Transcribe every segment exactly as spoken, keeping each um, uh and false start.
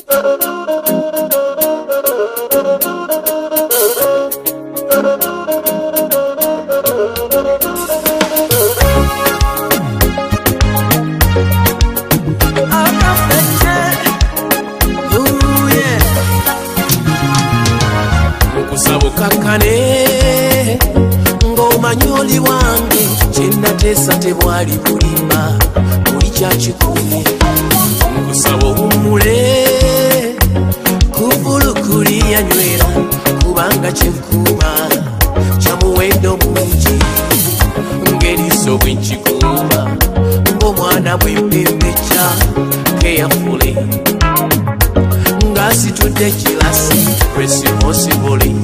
Kakane ng'omanyoli wange kyennateesa tebwali bulimba buli kyakikume nkusaba owummule kuvulukuli yanywera kubanga kyenkuuma kyamuwendo mungi ng'eriiso bwe nkikuuma ng'omwana bwempembeca keyafule ng'asitudde kilasi resiponsibuli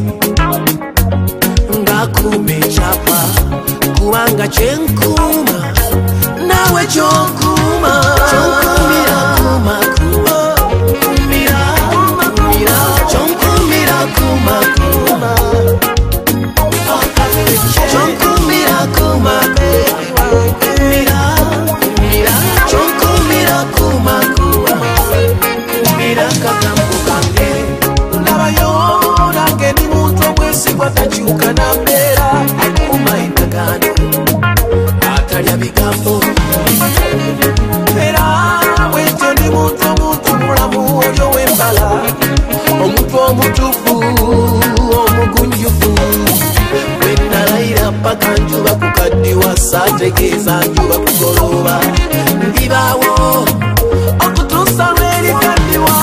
ngakume chapa kubanga kyenkuma nawe kyonkuma kyonkumira kuma kuma kumira kumira kyonkumira kuma kuma kyonkumira kuma kumira kumira kyonkumira kuma kuma kumira kakambu kange ndabayo nange ni muntu omwesigwa takyuka na mbeera akuma endagaano atalya bigambo era bwetyo ndi muntu omuntu mulamu oyo wembala omuntu omutuufu omugunjufu bwenalayira paka njuba kukaddiwa saategeeza njuba kugoloba ndibaawo okutuusa lwerikaddiwa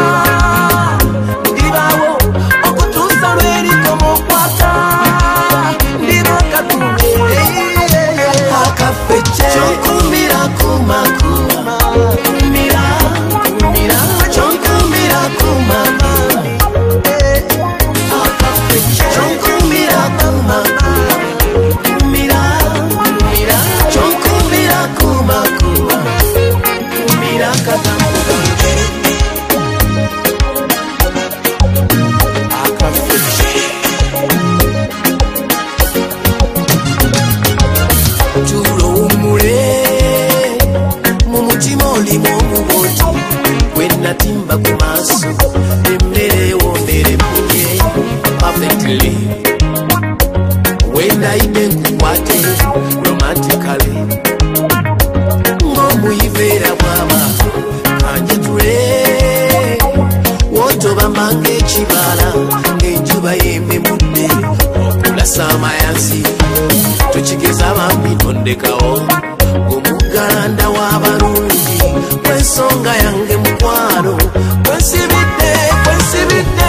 natimba ku maaso emmere ewomere munye perfectly wendayide nkukwate romantically ng'omuyiveera bwaba kanjatule wotoba manga ekibala ng'enjuba yememudde okulasa amayansi tukigeza bambi tondekawo ng'omugalanda w'abalungi kwensonga yange mukwano kwensibidde kwensibidde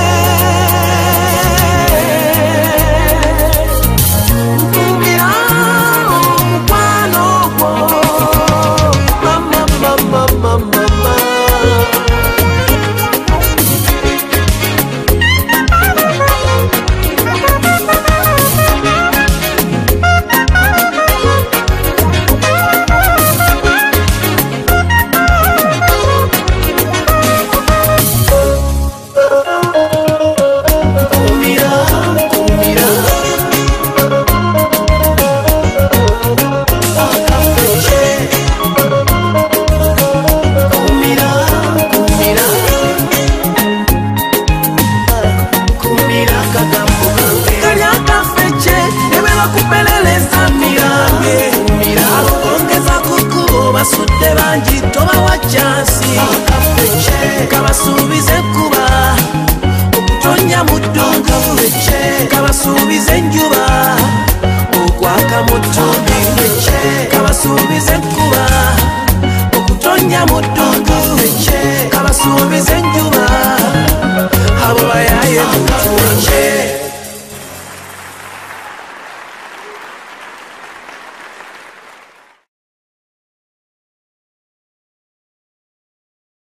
nkumbira omukwano gwo mama mama mama mama basudde bangi tobawa chansi kabasuubize kuba okutonya mu ddungu kabasuubize enjuba okwaka mu ttumbi kabasuubize